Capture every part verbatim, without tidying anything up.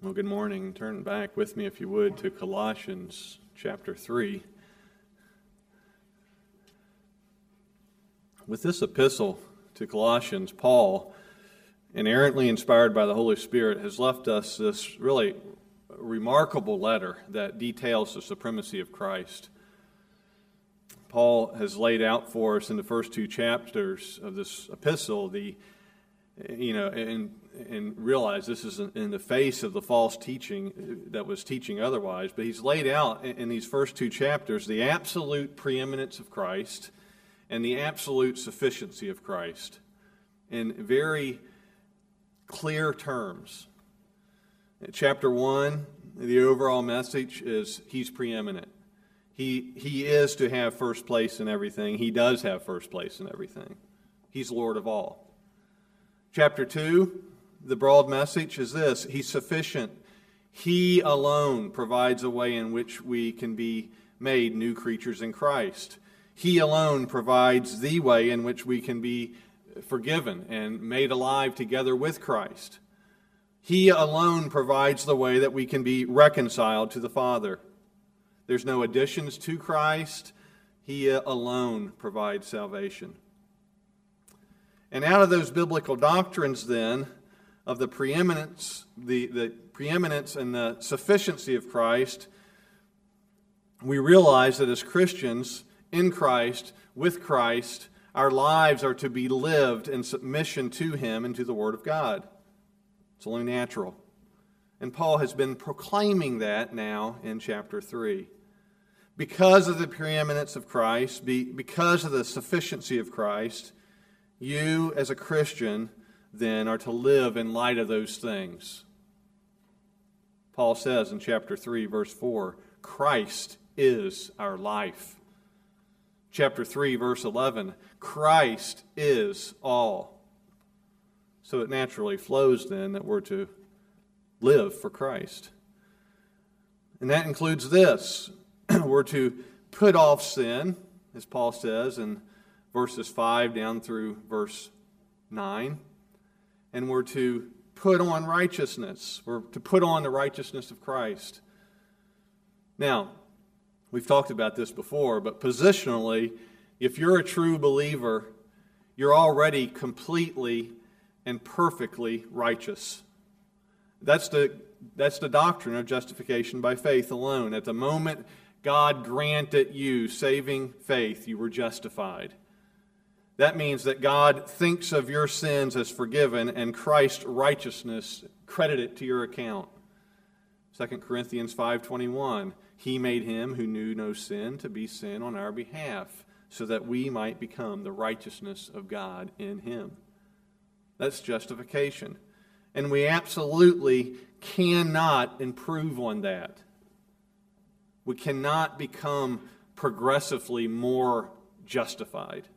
Well, good morning. Turn back with me, if you would, to Colossians chapter three. With this epistle to Colossians, Paul, inerrantly inspired by the Holy Spirit, has left us this really remarkable letter that details the supremacy of Christ. Paul has laid out for us in the first two chapters of this epistle the You know, and and realize this is in the face of the false teaching that was teaching otherwise. But he's laid out in these first two chapters the absolute preeminence of Christ and the absolute sufficiency of Christ in very clear terms. In chapter one, the overall message is he's preeminent. He he is to have first place in everything. He does have first place in everything. He's Lord of all. Chapter two, the broad message is this: He's sufficient. He alone provides a way in which we can be made new creatures in Christ. He alone provides the way in which we can be forgiven and made alive together with Christ. He alone provides the way that we can be reconciled to the Father. There's no additions to Christ. He alone provides salvation. And out of those biblical doctrines, then, of the preeminence, the, the preeminence and the sufficiency of Christ, we realize that as Christians in Christ, with Christ, our lives are to be lived in submission to Him and to the Word of God. It's only natural. And Paul has been proclaiming that now in chapter three. Because of the preeminence of Christ, be, because of the sufficiency of Christ, you, as a Christian, then, are to live in light of those things. Paul says in chapter three, verse four, Christ is our life. Chapter three, verse eleven, Christ is all. So it naturally flows, then, that we're to live for Christ. And that includes this. We're to put off sin, as Paul says in verses five down through verse nine. And we're to put on righteousness. We're to put on the righteousness of Christ. Now, we've talked about this before, but positionally, if you're a true believer, you're already completely and perfectly righteous. That's the, that's the doctrine of justification by faith alone. At the moment God granted you saving faith, you were justified. That means that God thinks of your sins as forgiven and Christ's righteousness credited to your account. Second Corinthians five twenty-one, He made Him who knew no sin to be sin on our behalf, so that we might become the righteousness of God in Him. That's justification. And we absolutely cannot improve on that. We cannot become progressively more justified.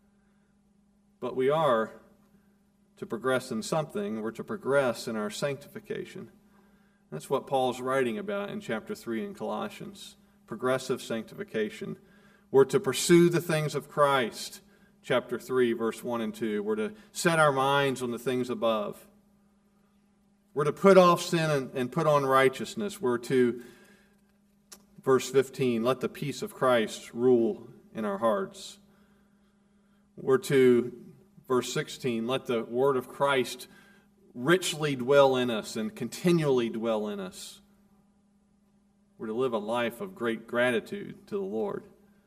But we are to progress in something. We're to progress in our sanctification. That's what Paul's writing about in chapter three in Colossians. Progressive sanctification. We're to pursue the things of Christ. Chapter three, verse one and two. We're to set our minds on the things above. We're to put off sin and, and put on righteousness. We're to, verse fifteen, let the peace of Christ rule in our hearts. We're to, verse sixteen, let the word of Christ richly dwell in us and continually dwell in us. We're to live a life of great gratitude to the Lord.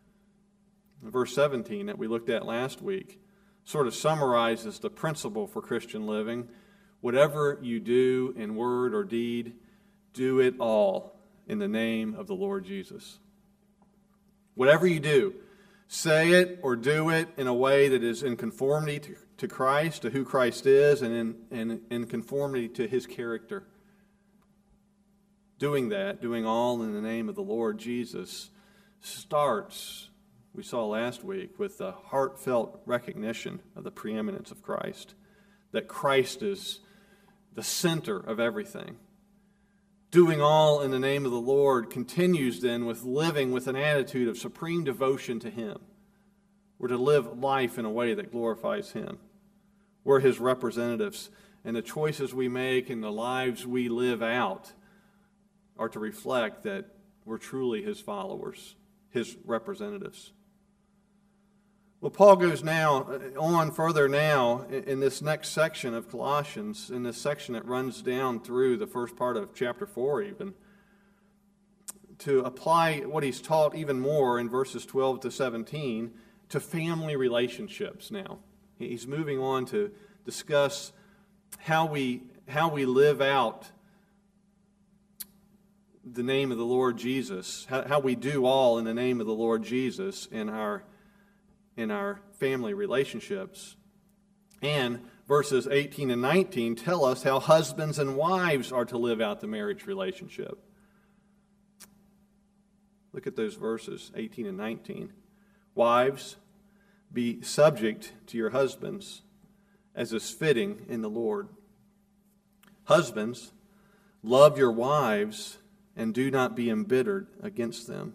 Verse seventeen that we looked at last week sort of summarizes the principle for Christian living. Whatever you do in word or deed, do it all in the name of the Lord Jesus. Whatever you do, say it or do it in a way that is in conformity to, to Christ, to who Christ is, and in, in, in conformity to His character. Doing that, doing all in the name of the Lord Jesus, starts, we saw last week, with the heartfelt recognition of the preeminence of Christ, that Christ is the center of everything. Doing all in the name of the Lord continues then with living with an attitude of supreme devotion to Him. We're to live life in a way that glorifies Him. We're His representatives, and the choices we make and the lives we live out are to reflect that we're truly his followers, his representatives. Well, Paul goes now on further now in this next section of Colossians, in this section that runs down through the first part of chapter four even, to apply what he's taught even more in verses twelve to seventeen to family relationships now. He's moving on to discuss how we how we live out the name of the Lord Jesus, how, how we do all in the name of the Lord Jesus in our in our family relationships. And verses eighteen and nineteen tell us how husbands and wives are to live out the marriage relationship. Look at those verses, eighteen and nineteen. Wives, be subject to your husbands, as is fitting in the Lord. Husbands, love your wives, and do not be embittered against them.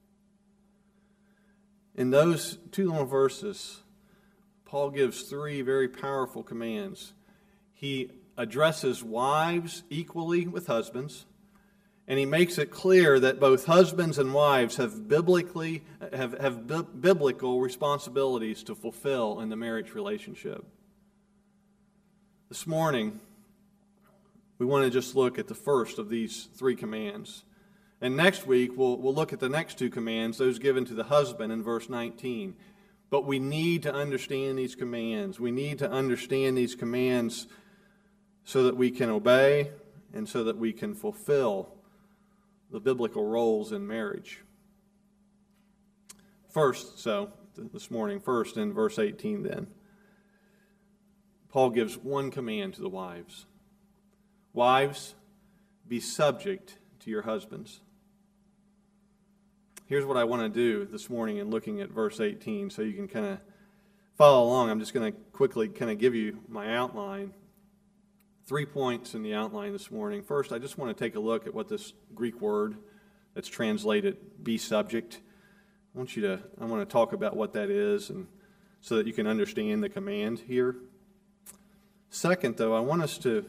In those two little verses, Paul gives three very powerful commands. He addresses wives equally with husbands, and he makes it clear that both husbands and wives have biblically have, have bi- biblical responsibilities to fulfill in the marriage relationship. This morning, we want to just look at the first of these three commands. And next week, we'll, we'll look at the next two commands, those given to the husband in verse nineteen. But we need to understand these commands. We need to understand these commands so that we can obey and so that we can fulfill the biblical roles in marriage. First, so, this morning, first in verse eighteen then, Paul gives one command to the wives. Wives, be subject to your husbands. Here's what I want to do this morning in looking at verse eighteen so you can kind of follow along. I'm just going to quickly kind of give you my outline. Three points in the outline this morning. First, I just want to take a look at what this Greek word that's translated be subject. I want you to, I want to talk about what that is and so that you can understand the command here. Second, though, I want us to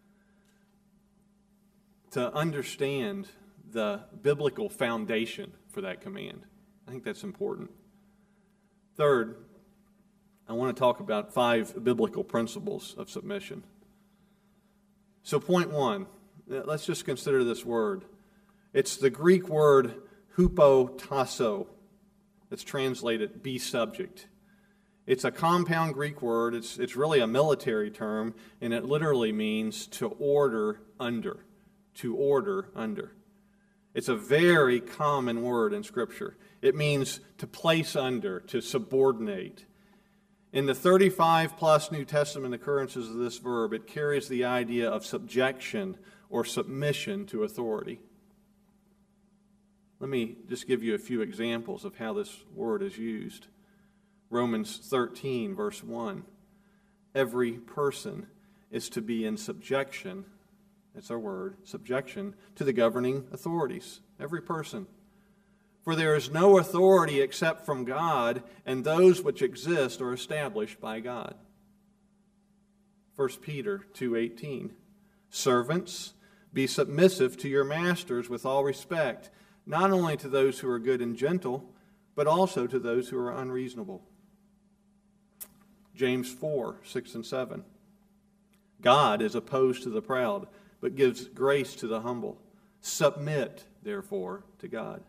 to understand the biblical foundation for that command. I think that's important. Third, I want to talk about five biblical principles of submission. So point one, let's just consider this word. It's the Greek word hupotasso. It's translated be subject. It's a compound Greek word. It's, it's really a military term, and it literally means to order under. To order under. It's a very common word in Scripture. It means to place under, to subordinate. In the thirty-five plus New Testament occurrences of this verb, it carries the idea of subjection or submission to authority. Let me just give you a few examples of how this word is used. Romans thirteen, verse one. Every person is to be in subjection, that's our word, subjection, to the governing authorities. Every person. For there is no authority except from God, and those which exist are established by God. First Peter two eighteen. Servants, be submissive to your masters with all respect, not only to those who are good and gentle, but also to those who are unreasonable. James four six and seven. God is opposed to the proud, but gives grace to the humble. Submit, therefore, to God.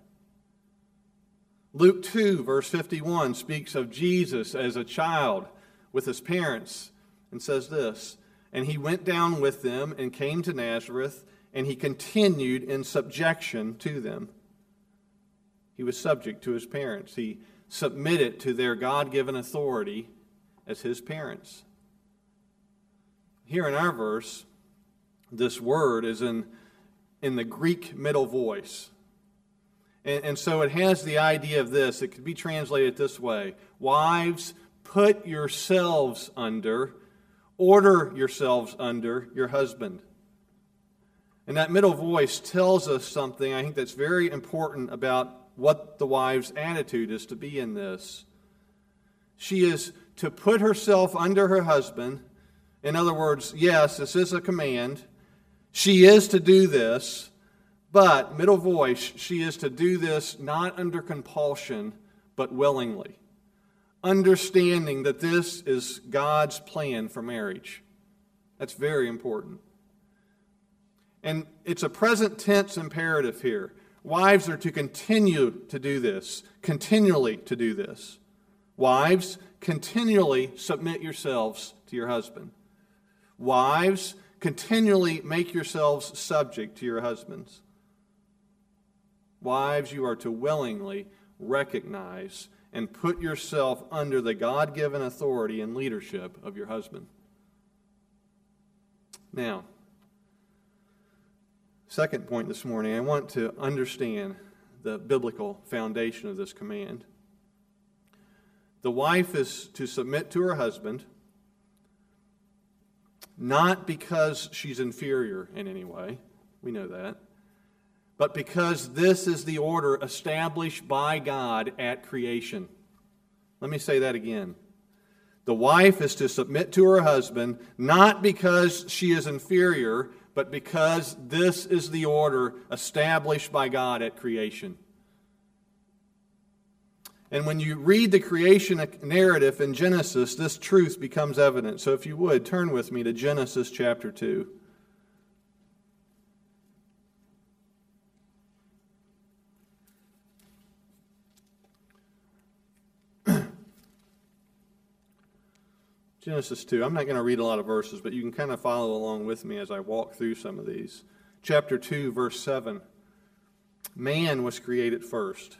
Luke two, verse fifty-one, speaks of Jesus as a child with his parents and says this, and he went down with them and came to Nazareth, and he continued in subjection to them. He was subject to his parents. He submitted to their God-given authority as his parents. Here in our verse, this word is in, in the Greek middle voice. And, and so it has the idea of this. It could be translated this way. Wives, put yourselves under, order yourselves under your husband. And that middle voice tells us something I think that's very important about what the wife's attitude is to be in this. She is to put herself under her husband. In other words, yes, this is a command. She is to do this, But, middle voice, she is to do this not under compulsion, but willingly, understanding that this is God's plan for marriage. That's very important. And it's a present tense imperative here. Wives are to continue to do this, continually to do this. Wives, continually submit yourselves to your husband. Wives, continually make yourselves subject to your husbands. Wives, you are to willingly recognize and put yourself under the God-given authority and leadership of your husband. Now, second point this morning, I want to understand the biblical foundation of this command. The wife is to submit to her husband, not because she's inferior in any way, we know that, but because this is the order established by God at creation. Let me say that again. The wife is to submit to her husband, not because she is inferior, but because this is the order established by God at creation. And when you read the creation narrative in Genesis, this truth becomes evident. So if you would, turn with me to Genesis chapter two. Genesis two. I'm not going to read a lot of verses, but you can kind of follow along with me as I walk through some of these. Chapter two, verse seven. Man was created first.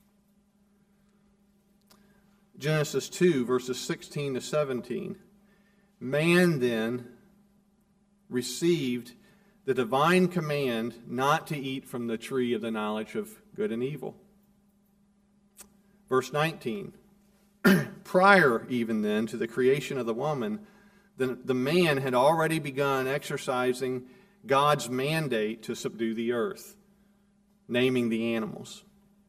Genesis two, verses sixteen to seventeen. Man then received the divine command not to eat from the tree of the knowledge of good and evil. Verse nineteen. Prior even then to the creation of the woman, the, the man had already begun exercising God's mandate to subdue the earth, naming the animals.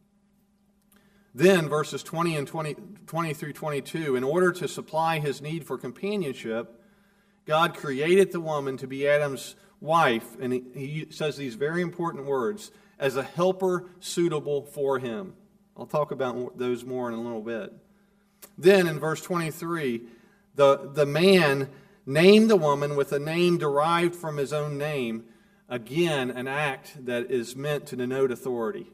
Then, verses twenty and twenty, twenty through twenty-two, in order to supply his need for companionship, God created the woman to be Adam's wife, and he, he says these very important words, as a helper suitable for him. I'll talk about those more in a little bit. Then in verse twenty-three, the, the man named the woman with a name derived from his own name, again, an act that is meant to denote authority.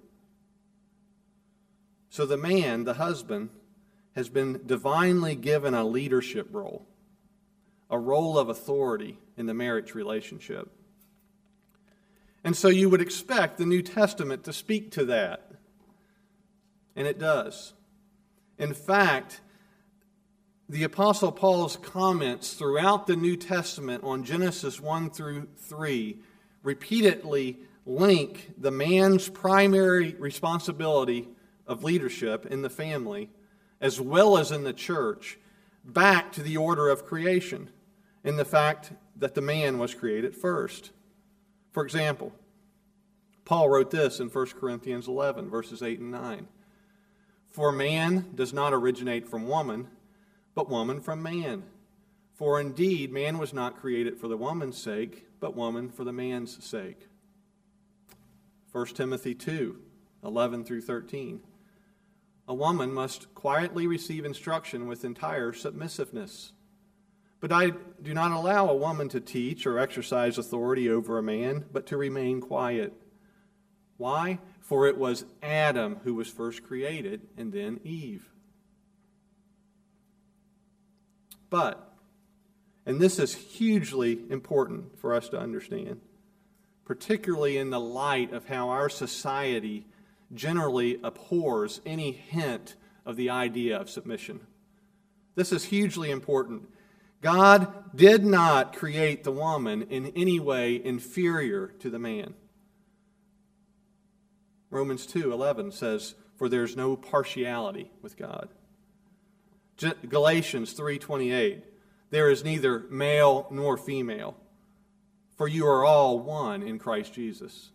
So the man, the husband, has been divinely given a leadership role, a role of authority in the marriage relationship. And so you would expect the New Testament to speak to that. And it does. In fact, the Apostle Paul's comments throughout the New Testament on Genesis one through three repeatedly link the man's primary responsibility of leadership in the family, as well as in the church, back to the order of creation, in the fact that the man was created first. For example, Paul wrote this in First Corinthians eleven, verses eight and nine. For man does not originate from woman, but woman from man. For indeed, man was not created for the woman's sake, but woman for the man's sake. First Timothy two, eleven through thirteen. A woman must quietly receive instruction with entire submissiveness. But I do not allow a woman to teach or exercise authority over a man, but to remain quiet. Why? For it was Adam who was first created, and then Eve. But, and this is hugely important for us to understand, particularly in the light of how our society generally abhors any hint of the idea of submission. This is hugely important. God did not create the woman in any way inferior to the man. Romans two eleven says, for there's no partiality with God. Galatians three twenty-eight, there is neither male nor female, for you are all one in Christ Jesus.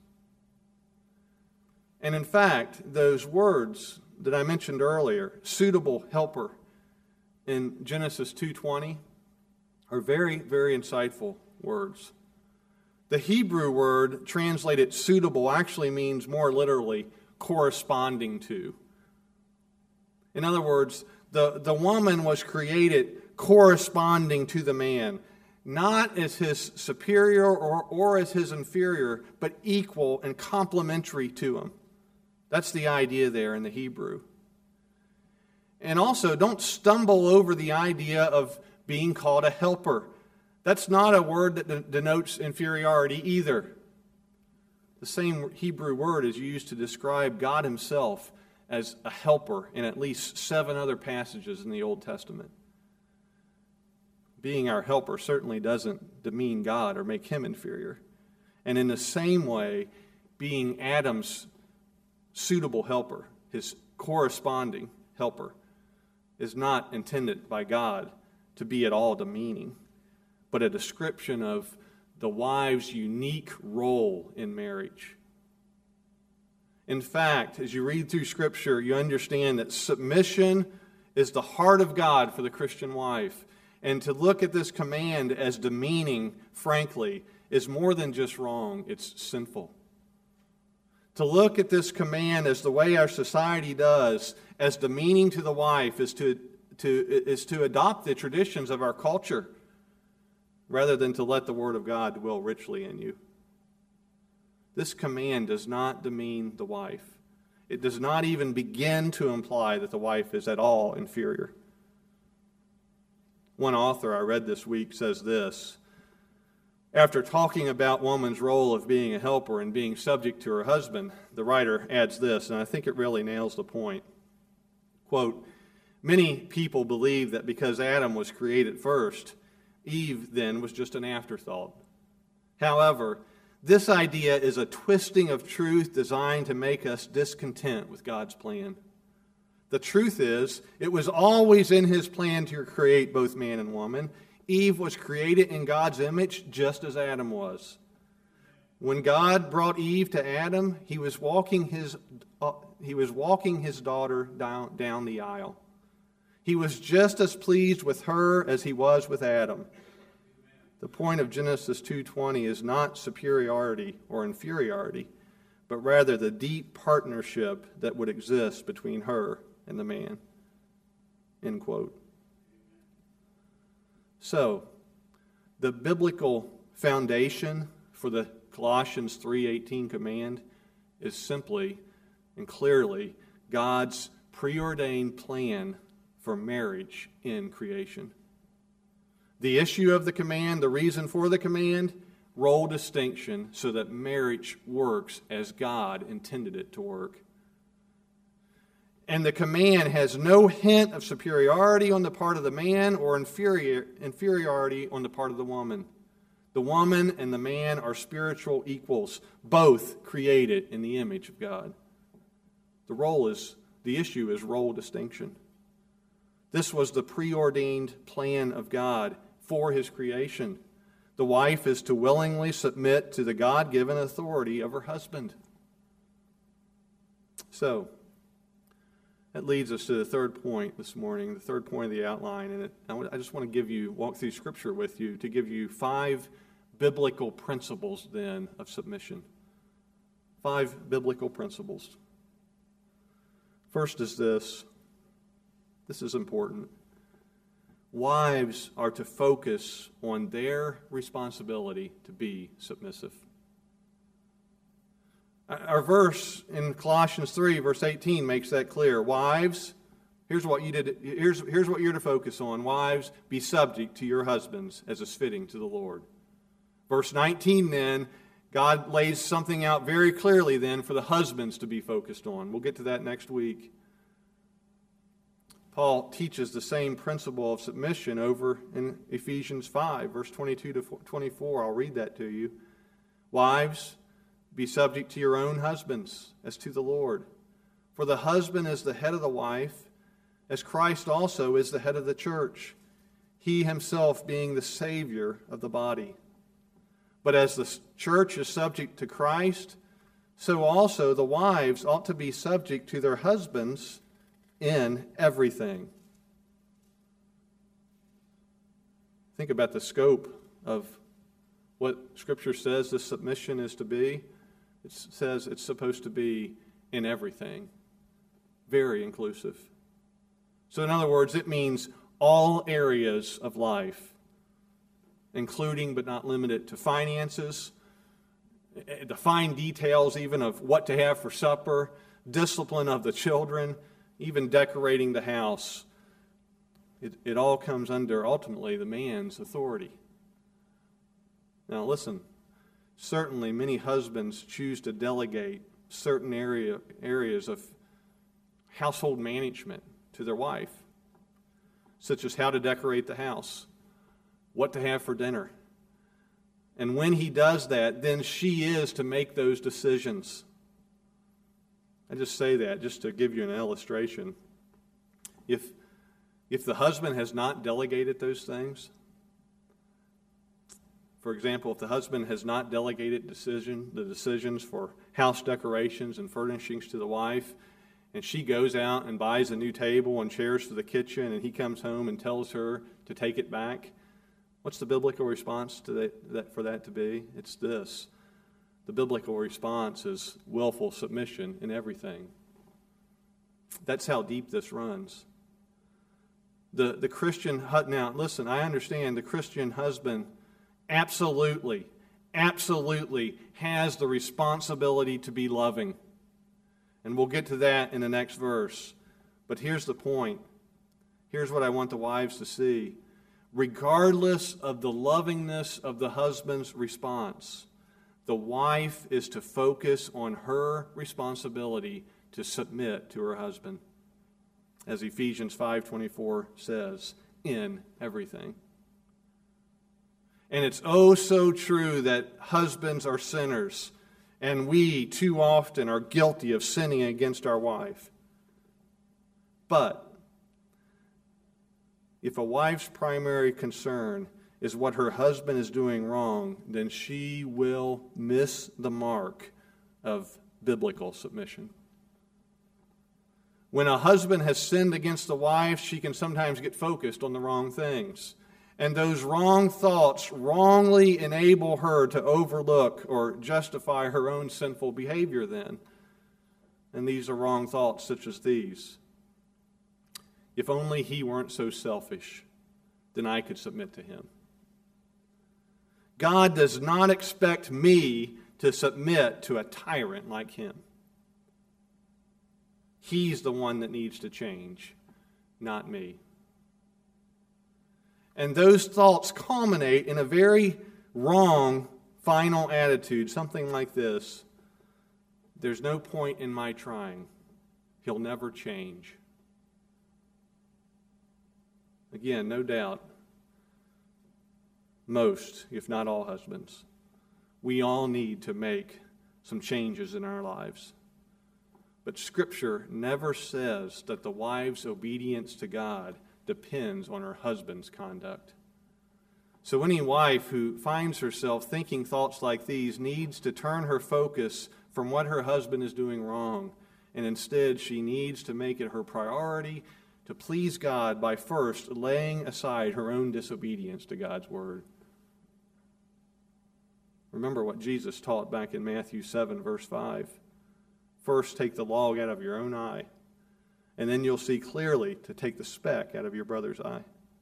And in fact, those words that I mentioned earlier, suitable helper, in Genesis two twenty, are very, very insightful words. The Hebrew word translated suitable actually means more literally corresponding to. In other words, the, the woman was created corresponding to the man, not as his superior or, or as his inferior, but equal and complementary to him. That's the idea there in the Hebrew. And also, don't stumble over the idea of being called a helper. That's not a word that denotes inferiority either. The same Hebrew word is used to describe God himself as a helper in at least seven other passages in the Old Testament. Being our helper certainly doesn't demean God or make him inferior. And in the same way, being Adam's suitable helper, his corresponding helper, is not intended by God to be at all demeaning, but a description of the wife's unique role in marriage. In fact, as you read through Scripture, you understand that submission is the heart of God for the Christian wife. And to look at this command as demeaning, frankly, is more than just wrong, it's sinful. To look at this command as the way our society does, as demeaning to the wife, is to, to, is to adopt the traditions of our culture rather than to let the Word of God dwell richly in you. This command does not demean the wife. It does not even begin to imply that the wife is at all inferior. One author I read this week says this: after talking about woman's role of being a helper and being subject to her husband, the writer adds this, and I think it really nails the point. Quote, many people believe that because Adam was created first, Eve then was just an afterthought. However, this idea is a twisting of truth designed to make us discontent with God's plan. The truth is, it was always in his plan to create both man and woman. Eve was created in God's image just as Adam was. When God brought Eve to Adam, he was walking his, uh, he was walking his daughter down, down the aisle. He was just as pleased with her as he was with Adam. The point of Genesis two twenty is not superiority or inferiority, but rather the deep partnership that would exist between her and the man. End quote. So, the biblical foundation for the Colossians three eighteen command is simply and clearly God's preordained plan for marriage in creation. The issue of the command, the reason for the command, role distinction so that marriage works as God intended it to work. And the command has no hint of superiority on the part of the man or inferior, inferiority on the part of the woman. The woman and the man are spiritual equals, both created in the image of God. The role is, the issue is role distinction. This was the preordained plan of God for his creation. The wife is to willingly submit to the God-given authority of her husband. So, that leads us to the third point this morning, the third point of the outline. And it, I just want to give you, walk through Scripture with you to give you five biblical principles then of submission. Five biblical principles. First is this. This is important. Wives are to focus on their responsibility to be submissive. Our verse in Colossians three, verse eighteen, makes that clear. Wives, here's what you did. Here's, here's what you're to focus on. Wives, be subject to your husbands as is fitting to the Lord. Verse nineteen, then, God lays something out very clearly then for the husbands to be focused on. We'll get to that next week. Paul teaches the same principle of submission over in Ephesians five, verse twenty-two to twenty-four. I'll read that to you. Wives, be subject to your own husbands as to the Lord. For the husband is the head of the wife, as Christ also is the head of the church, he himself being the Savior of the body. But as the church is subject to Christ, so also the wives ought to be subject to their husbands in everything. Think about the scope of what Scripture says this submission is to be? It says it's supposed to be in everything. Very inclusive. So in other words, it means all areas of life, including but not limited to finances, the fine details even of what to have for supper, discipline of the children, even decorating the house. It, it all comes under, ultimately, the man's authority. Now listen, certainly many husbands choose to delegate certain area, areas of household management to their wife, such as how to decorate the house, what to have for dinner. And when he does that, then she is to make those decisions. I just say that just to give you an illustration. If, if the husband has not delegated those things, for example, if the husband has not delegated decision, the decisions for house decorations and furnishings to the wife, and she goes out and buys a new table and chairs for the kitchen, and he comes home and tells her to take it back, what's the biblical response to that, that for that to be? It's this. The biblical response is willful submission in everything. That's how deep this runs. The, the Christian, now listen, I understand the Christian husband absolutely, absolutely has the responsibility to be loving. And we'll get to that in the next verse. But here's the point. Here's what I want the wives to see. Regardless of the lovingness of the husband's response, the wife is to focus on her responsibility to submit to her husband. As Ephesians five twenty-four says, in everything. And it's oh so true that husbands are sinners, and we too often are guilty of sinning against our wife. But if a wife's primary concern is what her husband is doing wrong, then she will miss the mark of biblical submission. When a husband has sinned against the wife, she can sometimes get focused on the wrong things. And those wrong thoughts wrongly enable her to overlook or justify her own sinful behavior then. And these are wrong thoughts such as these. If only he weren't so selfish, then I could submit to him. God does not expect me to submit to a tyrant like him. He's the one that needs to change, not me. And those thoughts culminate in a very wrong final attitude, something like this. There's no point in my trying. He'll never change. Again, no doubt, most, if not all husbands, we all need to make some changes in our lives. But Scripture never says that the wife's obedience to God depends on her husband's conduct. So any wife who finds herself thinking thoughts like these needs to turn her focus from what her husband is doing wrong, and instead she needs to make it her priority to please God by first laying aside her own disobedience to God's word. Remember what Jesus taught back in Matthew seven, verse five. First, take the log out of your own eye, and then you'll see clearly to take the speck out of your brother's eye.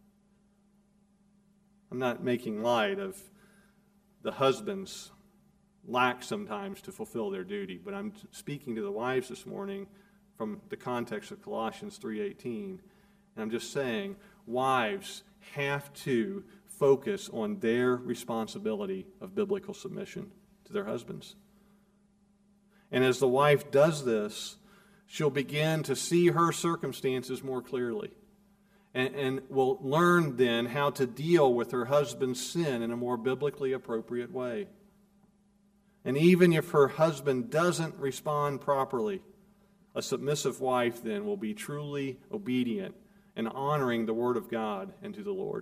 I'm not making light of the husbands' lack sometimes to fulfill their duty, but I'm speaking to the wives this morning from the context of Colossians three eighteen. And I'm just saying, wives have to focus on their responsibility of biblical submission to their husbands. And as the wife does this, she'll begin to see her circumstances more clearly. And, and will learn then how to deal with her husband's sin in a more biblically appropriate way. And even if her husband doesn't respond properly, a submissive wife then will be truly obedient and honoring the Word of God and to the Lord.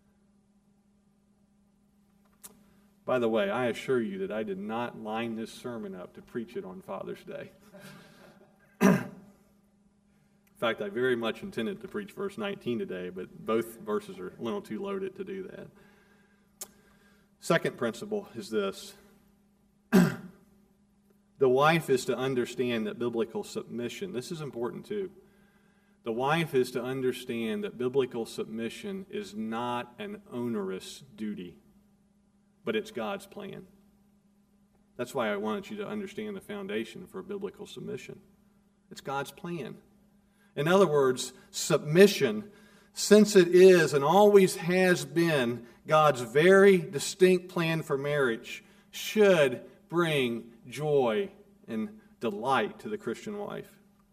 By the way, I assure you that I did not line this sermon up to preach it on Father's Day. In fact, I very much intended to preach verse nineteen today, but both verses are a little too loaded to do that. Second principle is this. The wife is to understand that biblical submission, this is important too. The wife is to understand that biblical submission is not an onerous duty, but it's God's plan. That's why I wanted you to understand the foundation for biblical submission. It's God's plan. In other words, submission, since it is and always has been God's very distinct plan for marriage, should bring joy and delight to the Christian wife.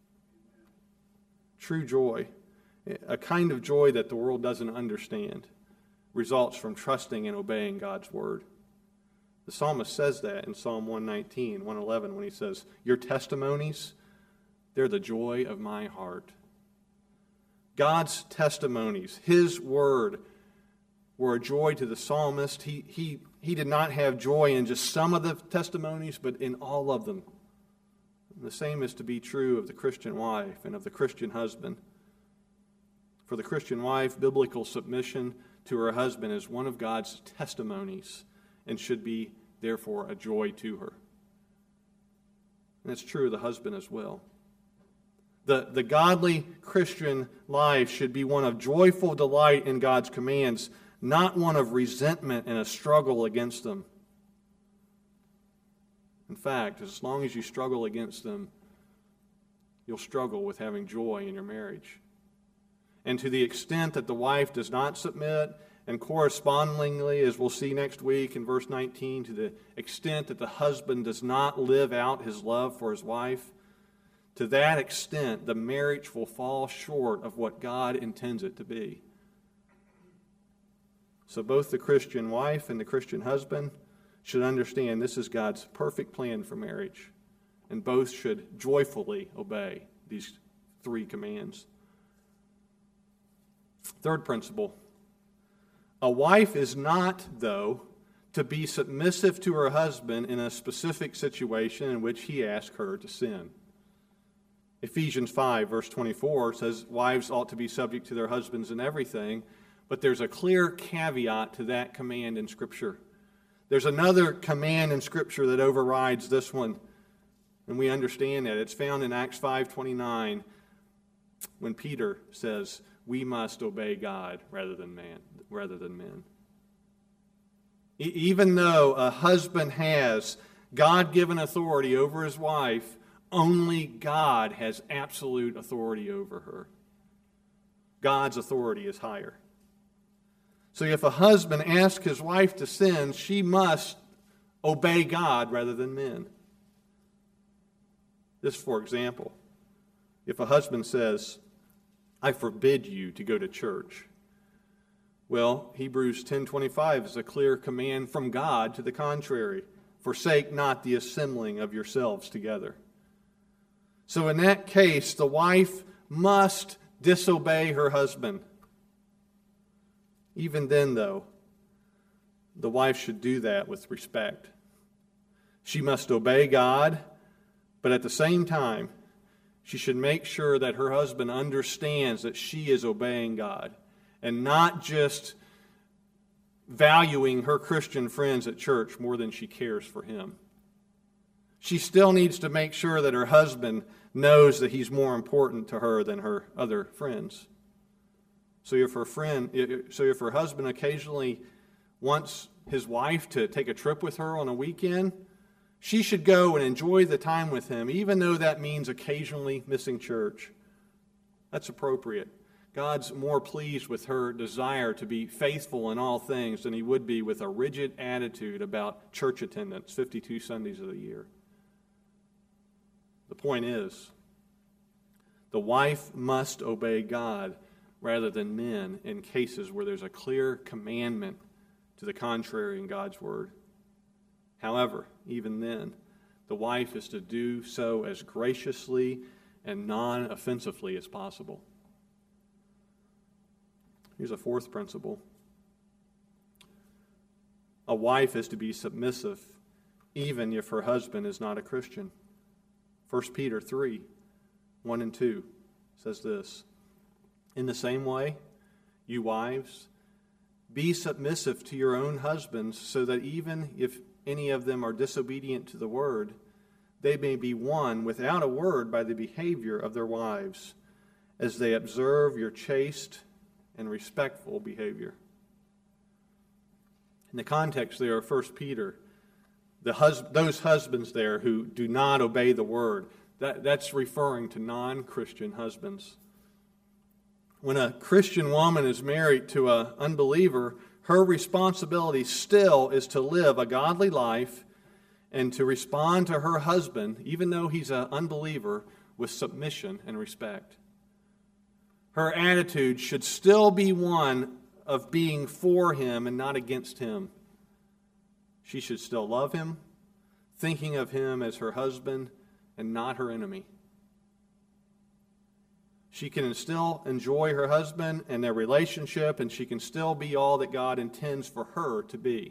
True joy, a kind of joy that the world doesn't understand, results from trusting and obeying God's word. The psalmist says that in Psalm one nineteen, one eleven, when he says, "Your testimonies, they're the joy of my heart." God's testimonies, His word, were a joy to the psalmist. He, he, he did not have joy in just some of the testimonies, but in all of them. And the same is to be true of the Christian wife and of the Christian husband. For the Christian wife, biblical submission to her husband is one of God's testimonies and should be, therefore, a joy to her. And it's true of the husband as well. The, the godly Christian life should be one of joyful delight in God's commands, not one of resentment and a struggle against them. In fact, as long as you struggle against them, you'll struggle with having joy in your marriage. And to the extent that the wife does not submit, and correspondingly, as we'll see next week in verse nineteen, to the extent that the husband does not live out his love for his wife, to that extent, the marriage will fall short of what God intends it to be. So both the Christian wife and the Christian husband should understand this is God's perfect plan for marriage, and both should joyfully obey these three commands. Third principle. A wife is not, though, to be submissive to her husband in a specific situation in which he asks her to sin. Ephesians five, verse twenty-four says wives ought to be subject to their husbands in everything, but there's a clear caveat to that command in Scripture. There's another command in Scripture that overrides this one, and we understand that. It's found in Acts five twenty-nine when Peter says, we must obey God rather than man, rather than men. E- even though a husband has God-given authority over his wife, only God has absolute authority over her. God's authority is higher. So if a husband asks his wife to sin, she must obey God rather than men. This, for example, if a husband says, I forbid you to go to church. Well, Hebrews ten twenty-five is a clear command from God to the contrary. Forsake not the assembling of yourselves together. So in that case, the wife must disobey her husband. Even then, though, the wife should do that with respect. She must obey God, but at the same time, she should make sure that her husband understands that she is obeying God and not just valuing her Christian friends at church more than she cares for him. She still needs to make sure that her husband knows that he's more important to her than her other friends. So if her friend, so if her husband occasionally wants his wife to take a trip with her on a weekend, she should go and enjoy the time with him, even though that means occasionally missing church. That's appropriate. God's more pleased with her desire to be faithful in all things than he would be with a rigid attitude about church attendance fifty-two Sundays of the year. The point is, the wife must obey God rather than men in cases where there's a clear commandment to the contrary in God's word. However, even then, the wife is to do so as graciously and non-offensively as possible. Here's a fourth principle. A wife is to be submissive even if her husband is not a Christian. First Peter three, one and two says this, in the same way, you wives, Be submissive to your own husbands, so that even if any of them are disobedient to the word, they may be won without a word by the behavior of their wives, as they observe your chaste and respectful behavior. In the context there of First Peter, the hus- those husbands there who do not obey the word, that, that's referring to non-Christian husbands. When a Christian woman is married to an unbeliever, her responsibility still is to live a godly life and to respond to her husband, even though he's an unbeliever, with submission and respect. Her attitude should still be one of being for him and not against him. She should still love him, thinking of him as her husband and not her enemy. She can still enjoy her husband and their relationship, and she can still be all that God intends for her to be.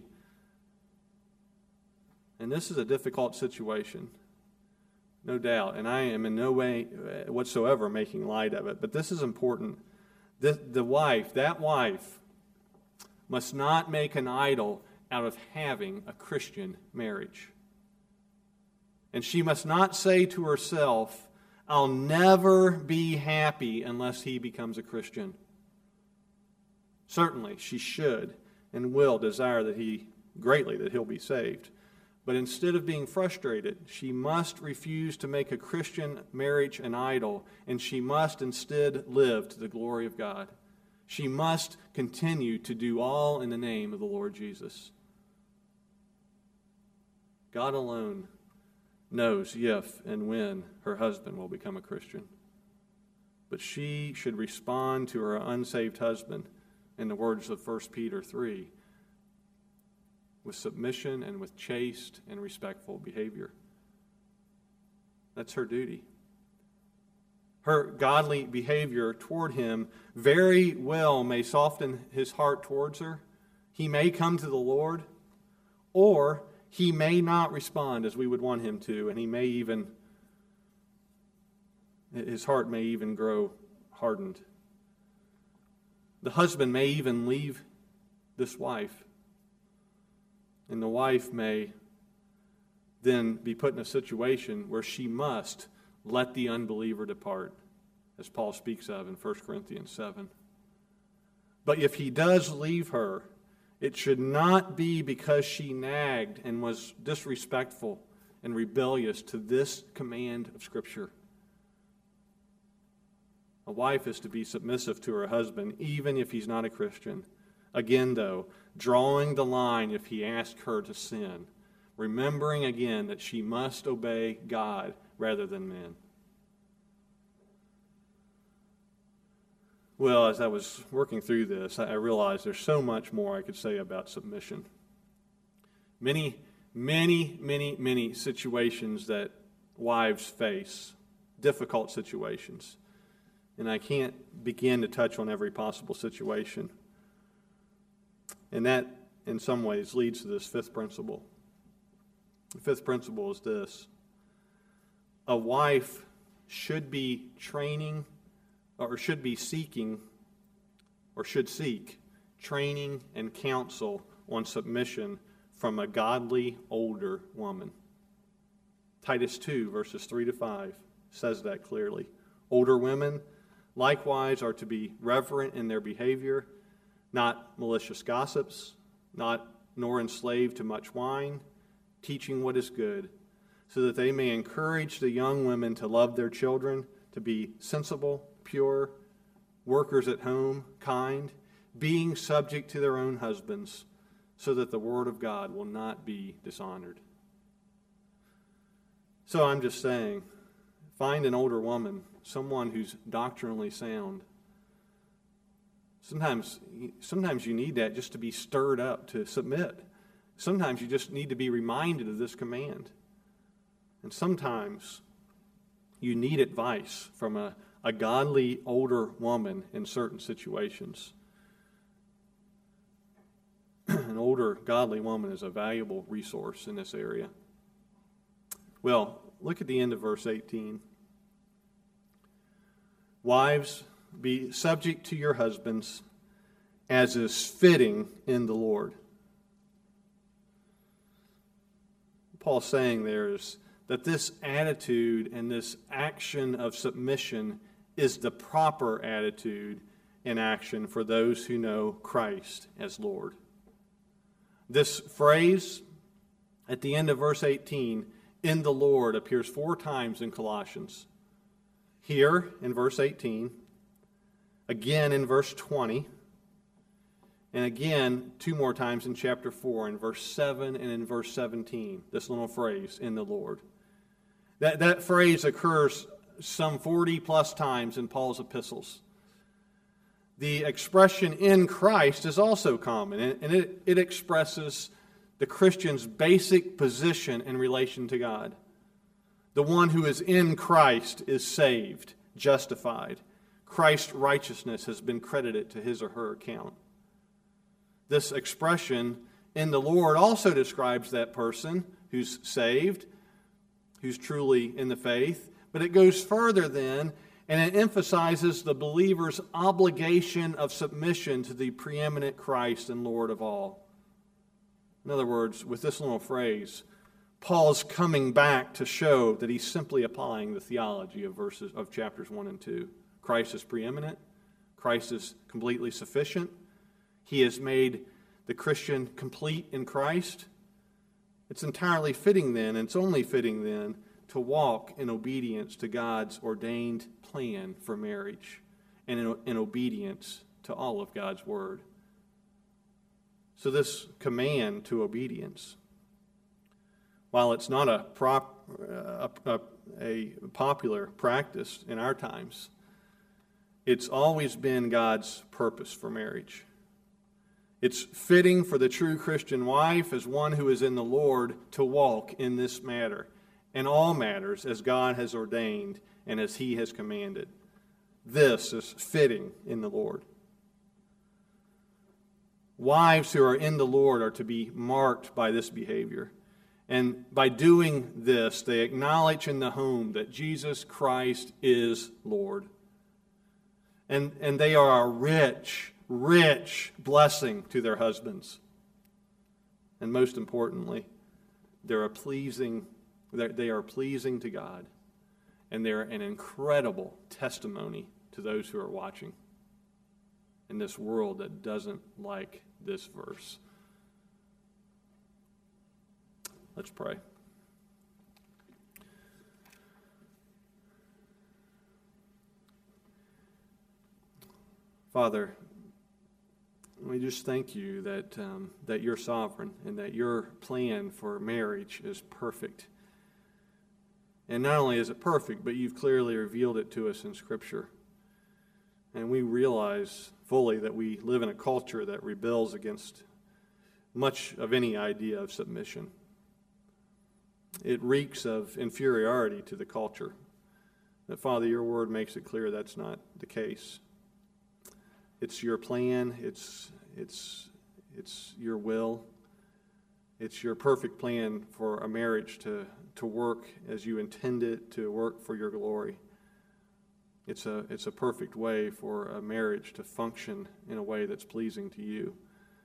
And this is a difficult situation, no doubt, and I am in no way whatsoever making light of it, but this is important. The, the wife, that wife, must not make an idol out of having a Christian marriage. And she must not say to herself, I'll never be happy unless he becomes a Christian. Certainly, she should and will desire that he greatly that he'll be saved. But instead of being frustrated, she must refuse to make a Christian marriage an idol, and she must instead live to the glory of God. She must continue to do all in the name of the Lord Jesus. God alone knows if and when her husband will become a Christian. But she should respond to her unsaved husband, in the words of First Peter three, with submission and with chaste and respectful behavior. That's her duty. Her godly behavior toward him very well may soften his heart towards her. He may come to the Lord, or he may not respond as we would want him to, and he may even, his heart may even grow hardened. The husband may even leave this wife, and the wife may then be put in a situation where she must let the unbeliever depart, as Paul speaks of in First Corinthians seven. But if he does leave her, it should not be because she nagged and was disrespectful and rebellious to this command of Scripture. A wife is to be submissive to her husband, even if he's not a Christian. Again, though, drawing the line if he asks her to sin, remembering again that she must obey God rather than men. Well, as I was working through this, I realized there's so much more I could say about submission. Many, many, many, many situations that wives face, difficult situations. And I can't begin to touch on every possible situation. And that, in some ways, leads to this fifth principle. The fifth principle is this: a wife should be training, or should be seeking, or should seek training and counsel on submission from a godly older woman. Titus two, verses three to five says that clearly. Older women likewise are to be reverent in their behavior, not malicious gossips, not nor enslaved to much wine, teaching what is good, so that they may encourage the young women to love their children, to be sensible, pure, workers at home, kind, being subject to their own husbands, so that the word of God will not be dishonored. So I'm just saying, find an older woman, someone who's doctrinally sound. Sometimes, sometimes you need that just to be stirred up to submit. Sometimes you just need to be reminded of this command. And sometimes you need advice from a, a godly older woman in certain situations. An older godly woman is a valuable resource in this area. Well, look at the end of verse eighteen. Wives, be subject to your husbands, as is fitting in the Lord. Paul's saying there is that this attitude and this action of submission is the proper attitude and action for those who know Christ as Lord. This phrase at the end of verse eighteen, in the Lord, appears four times in Colossians. Here in verse eighteen, again in verse twenty, and again two more times in chapter four, in verse seven and in verse seventeen, this little phrase, in the Lord. That, that phrase occurs some forty plus times in Paul's epistles. The expression in Christ is also common, and it, it expresses the Christian's basic position in relation to God. The one who is in Christ is saved, justified. Christ's righteousness has been credited to his or her account. This expression in the Lord also describes that person who's saved, who's truly in the faith, but it goes further then, and it emphasizes the believer's obligation of submission to the preeminent Christ and Lord of all. In other words, with this little phrase, Paul's coming back to show that he's simply applying the theology of verses of chapters one and two. Christ is preeminent. Christ is completely sufficient. He has made the Christian complete in Christ. It's entirely fitting then, and it's only fitting then, to walk in obedience to God's ordained plan for marriage and in, in obedience to all of God's word. So this command to obedience, while it's not a, prop, a, a, a popular practice in our times, it's always been God's purpose for marriage. It's fitting for the true Christian wife as one who is in the Lord to walk in this matter, in all matters as God has ordained and as He has commanded. This is fitting in the Lord. Wives who are in the Lord are to be marked by this behavior. And by doing this, they acknowledge in the home that Jesus Christ is Lord. And, and they are a rich, rich blessing to their husbands. And most importantly, they're a pleasing, they are pleasing to God. And they're an incredible testimony to those who are watching in this world that doesn't like this verse. Let's pray. Father, we just thank you that um, that you're sovereign and that your plan for marriage is perfect. And not only is it perfect, but you've clearly revealed it to us in Scripture. And we realize fully that we live in a culture that rebels against much of any idea of submission. It reeks of inferiority to the culture. But Father, your word makes it clear that's not the case. It's your plan, it's it's it's your will. It's your perfect plan for a marriage to, to work as you intend it, to work for your glory. It's a it's a perfect way for a marriage to function in a way that's pleasing to you.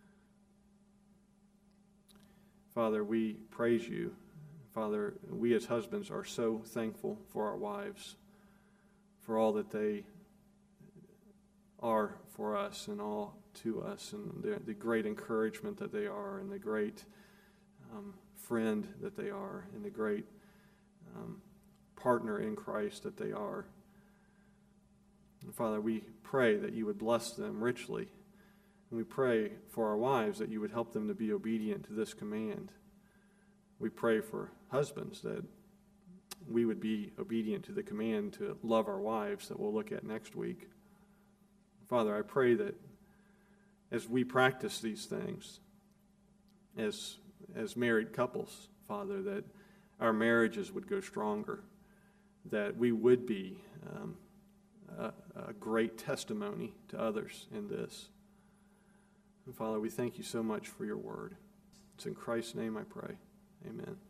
Father, we praise you. Father, we as husbands are so thankful for our wives, for all that they are for us and all to us, and the, the great encouragement that they are, and the great um, friend that they are, and the great um, partner in Christ that they are. And Father, we pray that you would bless them richly, and we pray for our wives that you would help them to be obedient to this command. We pray for husbands that we would be obedient to the command to love our wives that we'll look at next week. Father, I pray that as we practice these things as as married couples, Father, that our marriages would go stronger, that we would be um, a, a great testimony to others in this. And Father, we thank you so much for your word. It's in Christ's name I pray. Amen.